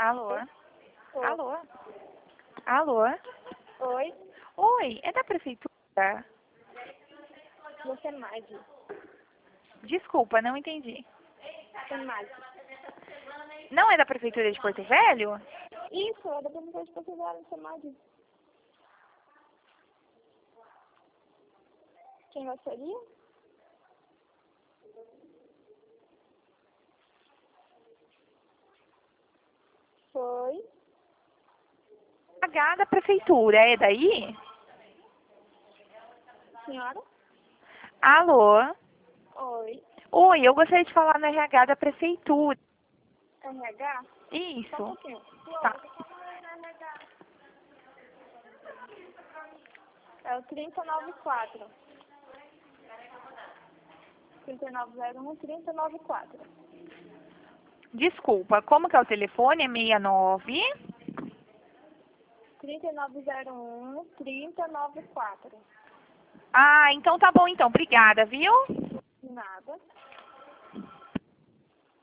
Alô? Oi. Alô? Alô? Oi, Oi, é da prefeitura? você é Madi. Desculpa, não entendi. Você é Madi. Não é da prefeitura de Porto Velho? Isso, é da Prefeitura de Porto Velho, você é Madi. Quem gostaria? Foi. RH da prefeitura, é daí? Senhora? Alô? Oi. Oi, eu gostaria de falar no RH da prefeitura. RH? Só um Isso. pouquinho. Tá. É o 3094. 3901 3094. Desculpa, como que é o telefone? É 69? 3901 3094. Ah, então tá bom então. Obrigada, viu? Nada.